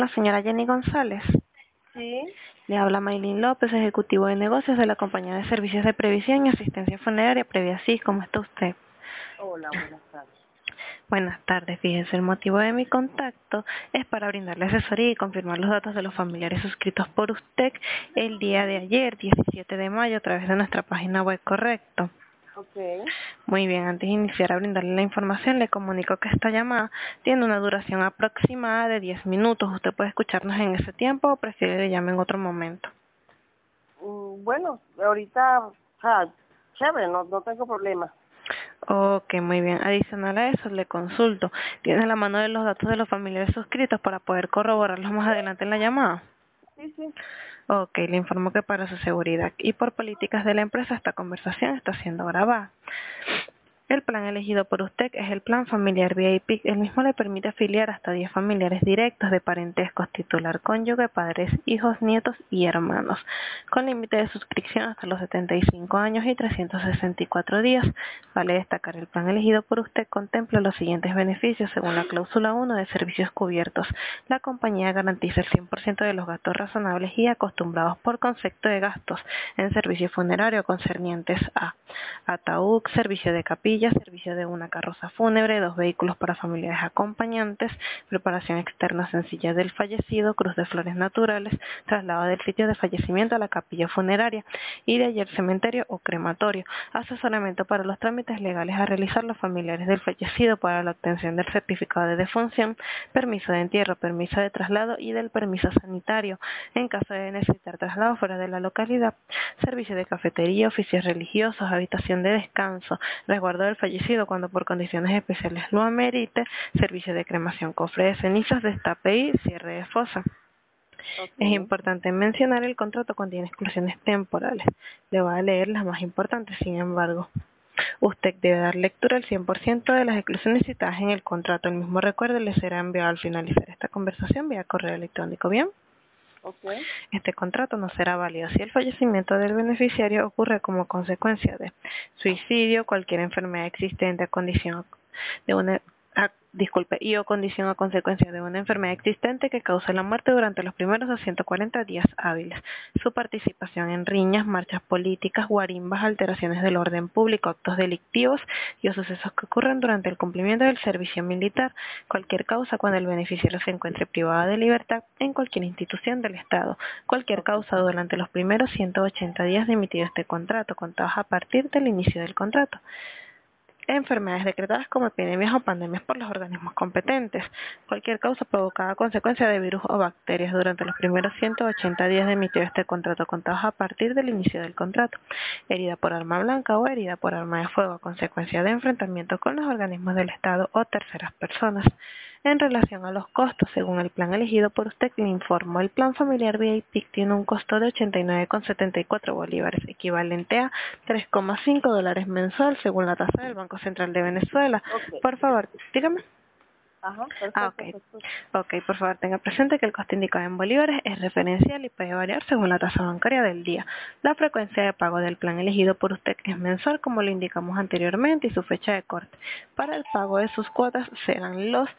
La señora Jenny González. Sí. Le habla Maylin López, ejecutivo de negocios de la compañía de servicios de previsión y asistencia funeraria Previasys. ¿Cómo está usted? Hola, buenas tardes. Buenas tardes. Fíjese, el motivo de mi contacto es para brindarle asesoría y confirmar los datos de los familiares suscritos por usted el día de ayer, 17 de mayo, a través de nuestra página web, ¿correcto? Ok. Muy bien, antes de iniciar a brindarle la información, le comunico que esta llamada tiene una duración aproximada de 10 minutos. ¿Usted puede escucharnos en ese tiempo o prefiere que le llame en otro momento? Bueno, ahorita, chévere, no tengo problema. Ok, muy bien. Adicional a eso, le consulto. ¿Tiene a la mano de los datos de los familiares suscritos para poder corroborarlos más adelante en la llamada? Sí, sí. Ok, le informo que para su seguridad y por políticas de la empresa esta conversación está siendo grabada. El plan elegido por usted es el plan familiar VIP. El mismo le permite afiliar hasta 10 familiares directos de parentescos, titular, cónyuge, padres, hijos, nietos y hermanos, con límite de suscripción hasta los 75 años y 364 días. Vale destacar, el plan elegido por usted contempla los siguientes beneficios según la cláusula 1 de servicios cubiertos. La compañía garantiza el 100% de los gastos razonables y acostumbrados por concepto de gastos en servicio funerario concernientes a ataúd, servicio de capilla, servicio de una carroza fúnebre, 2 vehículos para familiares acompañantes, preparación externa sencilla del fallecido, cruz de flores naturales, traslado del sitio de fallecimiento a la capilla funeraria y de allí al cementerio o crematorio, asesoramiento para los trámites legales a realizar los familiares del fallecido para la obtención del certificado de defunción, permiso de entierro, permiso de traslado y del permiso sanitario en caso de necesitar traslado fuera de la localidad, servicio de cafetería, oficios religiosos, habitación de descanso, resguardo del fallecido cuando por condiciones especiales lo amerite, servicio de cremación, cofre de cenizas, destape y cierre de fosa. Ok. Es importante mencionar el contrato contiene exclusiones temporales. Le voy a leer las más importantes, sin embargo. Usted debe dar lectura al 100% de las exclusiones citadas en el contrato. El mismo recuerdo le será enviado al finalizar esta conversación vía correo electrónico. ¿Bien? Ok. Este contrato no será válido si el fallecimiento del beneficiario ocurre como consecuencia de suicidio, cualquier enfermedad existente a condición de una y o condición a consecuencia de una enfermedad existente que cause la muerte durante los primeros 240 días hábiles. Su participación en riñas, marchas políticas, guarimbas, alteraciones del orden público, actos delictivos y o sucesos que ocurren durante el cumplimiento del servicio militar, cualquier causa cuando el beneficiario se encuentre privado de libertad en cualquier institución del Estado, cualquier Ok. causa durante los primeros 180 días de emitido este contrato, contados a partir del inicio del contrato. Enfermedades decretadas como epidemias o pandemias por los organismos competentes. Cualquier causa provocada a consecuencia de virus o bacterias durante los primeros 180 días de emitido este contrato contados a partir del inicio del contrato. Herida por arma blanca o herida por arma de fuego a consecuencia de enfrentamiento con los organismos del Estado o terceras personas. En relación a los costos, según el plan elegido por usted, le informo, el plan familiar VIP tiene un costo de 89,74 bolívares, equivalente a 3,5 dólares mensual, según la tasa del Banco Central de Venezuela. Ok. Por favor, dígame. Ajá, Ok. perfecto, te escucho. Ok, por favor, tenga presente que el coste indicado en bolívares es referencial y puede variar según la tasa bancaria del día. La frecuencia de pago del plan elegido por usted es mensual, como lo indicamos anteriormente, y su fecha de corte. Para el pago de sus cuotas serán los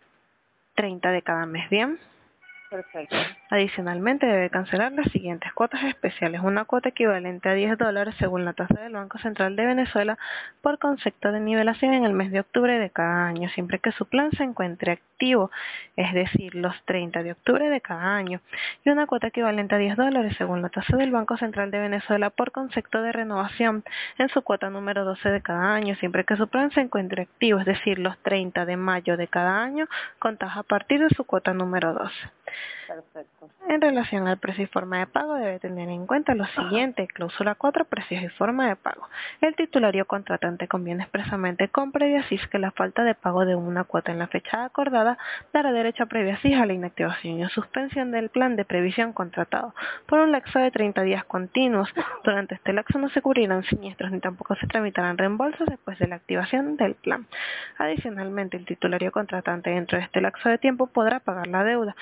30 de cada mes, ¿bien? Perfecto. Adicionalmente, debe cancelar las siguientes cuotas especiales. Una cuota equivalente a 10 dólares según la tasa del Banco Central de Venezuela por concepto de nivelación en el mes de octubre de cada año, siempre que su plan se encuentre activo, es decir, los 30 de octubre de cada año. Y una cuota equivalente a 10 dólares según la tasa del Banco Central de Venezuela por concepto de renovación en su cuota número 12 de cada año, siempre que su plan se encuentre activo, es decir, los 30 de mayo de cada año, contados a partir de su cuota número 12. Perfecto. En relación al precio y forma de pago, debe tener en cuenta lo siguiente: cláusula 4, precios y forma de pago. El titulario contratante conviene expresamente con Previasys que la falta de pago de una cuota en la fecha acordada dará derecho a Previasys a la inactivación y o suspensión del plan de previsión contratado por un lapso de 30 días continuos. Durante este lapso no se cubrirán siniestros ni tampoco se tramitarán reembolsos después de la activación del plan. Adicionalmente, el titulario contratante dentro de este lapso de tiempo podrá pagar la deuda. En caso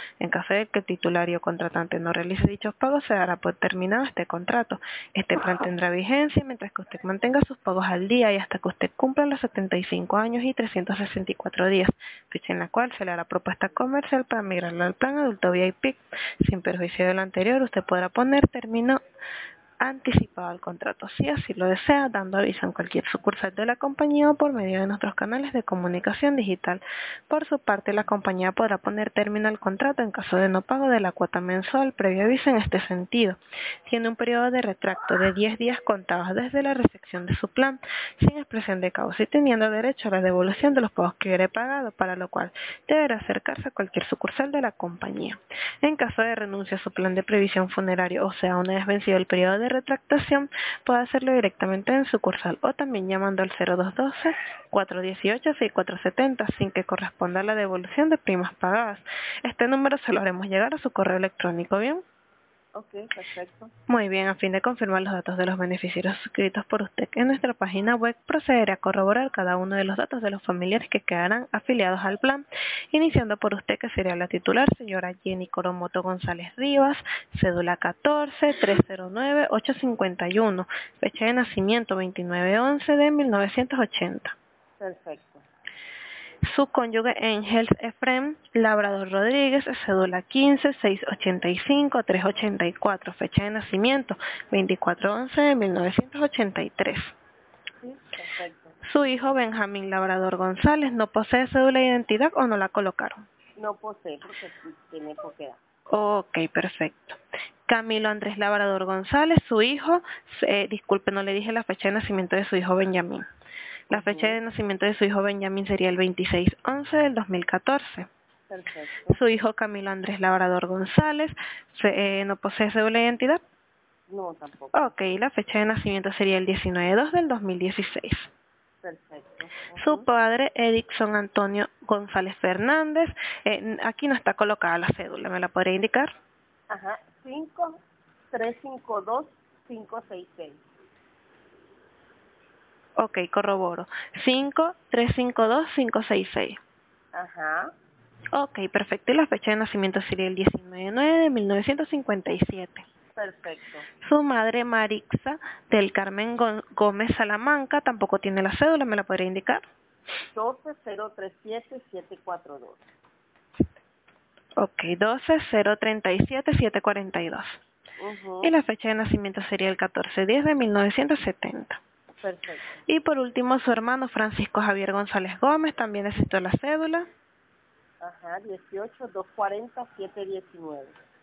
caso de que el titular y o contratante no realice dichos pagos, se dará por terminado este contrato. Este plan tendrá vigencia mientras que usted mantenga sus pagos al día y hasta que usted cumpla los 75 años y 364 días, fecha en la cual se le hará propuesta comercial para migrarlo al plan adulto VIP. Sin perjuicio de lo anterior, usted podrá poner término anticipado al contrato, si así lo desea, dando aviso en cualquier sucursal de la compañía o por medio de nuestros canales de comunicación digital. Por su parte, la compañía podrá poner término al contrato en caso de no pago de la cuota mensual previo aviso en este sentido. Tiene un periodo de retracto de 10 días contados desde la recepción de su plan, sin expresión de causa y teniendo derecho a la devolución de los pagos que hubiere pagado, para lo cual deberá acercarse a cualquier sucursal de la compañía. En caso de renuncia a su plan de previsión funerario, o sea, una vez vencido el periodo de retractación, puede hacerlo directamente en sucursal o también llamando al 0212-418-6470 sin que corresponda a la devolución de primas pagadas. Este número se lo haremos llegar a su correo electrónico, ¿bien? Ok, perfecto. Muy bien, a fin de confirmar los datos de los beneficiarios suscritos por usted en nuestra página web, procederé a corroborar cada uno de los datos de los familiares que quedarán afiliados al plan, iniciando por usted, que sería la titular, señora Jenny Coromoto González Rivas, cédula 14-309-851, fecha de nacimiento 29/11 de 1980. Perfecto. Su cónyuge Ángel Efrem Labrador Rodríguez, cédula 15-685-384, fecha de nacimiento 24/11 de 1983. Sí, perfecto. Su hijo Benjamín Labrador González no posee cédula de identidad o no la colocaron. No posee porque tiene poca edad. Ok, perfecto. Camilo Andrés Labrador González, su hijo, disculpe, no le dije la fecha de nacimiento de su hijo Benjamín. La fecha de nacimiento de su hijo Benjamín sería el 26/11 del 2014. Perfecto. Su hijo Camilo Andrés Labrador González no posee cédula de identidad. No, tampoco. Ok, la fecha de nacimiento sería el 19/2 del 2016. Perfecto. Su padre, Edixon Antonio González Fernández, aquí no está colocada la cédula, ¿me la podría indicar? Ajá, 5-352-566. Ok, corroboro. 5-352-566. Ajá, Ok, perfecto. Y la fecha de nacimiento sería el 19/9 de 1957. perfecto. Su madre, Marixa del Carmen Gómez Salamanca, tampoco tiene la cédula, ¿me la podría indicar? 12-037-742. Ok, 12-037-742. Y la fecha de nacimiento sería el 14/10 de 1970. Perfecto. Y por último, su hermano Francisco Javier González Gómez también necesitó la cédula. Ajá, 18-240-719.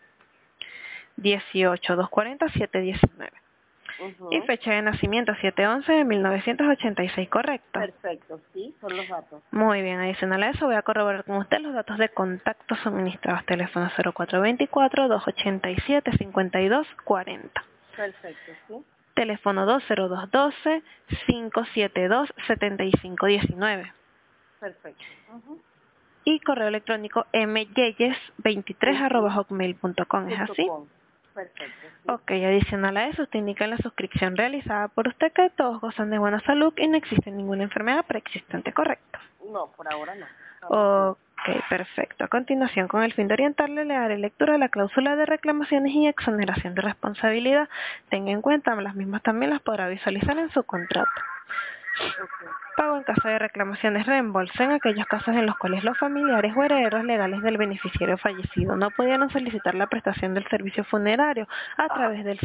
18-240-719. Y fecha de nacimiento 7/11 de 1986, ¿correcto? Perfecto, sí, son los datos. Muy bien, adicional a eso voy a corroborar con usted los datos de contacto suministrados. Teléfono 0424-287-5240. Perfecto, sí. Teléfono 202-572-7519. Perfecto. Y correo electrónico myeyes23@hotmail.com, ¿es así? Perfecto, sí. Ok, adicional a eso, usted indica en la suscripción realizada por usted que todos gozan de buena salud y no existe ninguna enfermedad preexistente, ¿correcto? No, por ahora no. Ok, perfecto. A continuación, con el fin de orientarle, le daré lectura a la cláusula de reclamaciones y exoneración de responsabilidad. Tenga en cuenta, las mismas también las podrá visualizar en su contrato. Pago en caso de reclamaciones, reembolso en aquellos casos en los cuales los familiares o herederos legales del beneficiario fallecido no pudieron solicitar la prestación del servicio funerario a través del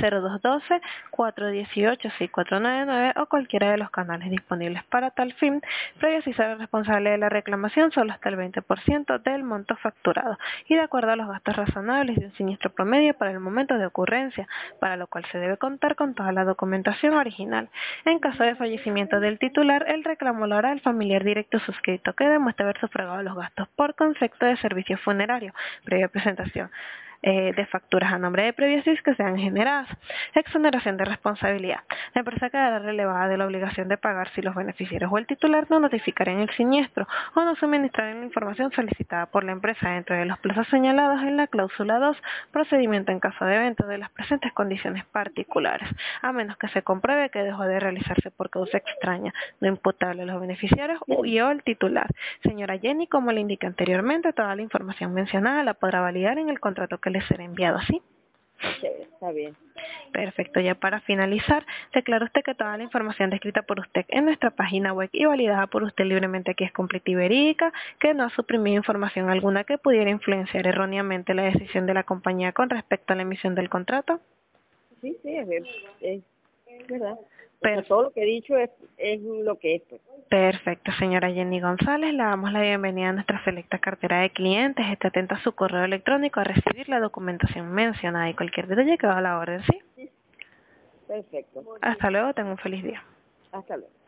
0212-418-6499 o cualquiera de los canales disponibles para tal fin, previo si será responsable de la reclamación solo hasta el 20% del monto facturado y de acuerdo a los gastos razonables de un siniestro promedio para el momento de ocurrencia, para lo cual se debe contar con toda la documentación original. En caso de fallecimiento del titular, el reclamo lo hará el familiar directo suscrito que demuestre haber sufragado los gastos por concepto de servicio funerario, previa presentación de facturas a nombre de Previesis que sean generadas. Exoneración de responsabilidad. La empresa quedará relevada de la obligación de pagar si los beneficiarios o el titular no notificarían el siniestro o no suministraran la información solicitada por la empresa dentro de los plazos señalados en la cláusula 2, procedimiento en caso de evento de las presentes condiciones particulares, a menos que se compruebe que dejó de realizarse por causa extraña, no imputable a los beneficiarios y o el titular. Señora Jenny, como le indiqué anteriormente, toda la información mencionada la podrá validar en el contrato que le será enviado, ¿sí? Sí, está bien. Perfecto, ya para finalizar, declara usted que toda la información descrita por usted en nuestra página web y validada por usted libremente aquí es completa y verídica, que no ha suprimido información alguna que pudiera influenciar erróneamente la decisión de la compañía con respecto a la emisión del contrato. Sí, es verdad. O sea, Per- todo lo que he dicho es lo que es. Pues. Perfecto, señora Jenny González, le damos la bienvenida a nuestra selecta cartera de clientes. Esté atenta a su correo electrónico a recibir la documentación mencionada y cualquier detalle que va a la orden, ¿sí? Perfecto. Hasta luego, tenga un feliz día. Hasta luego.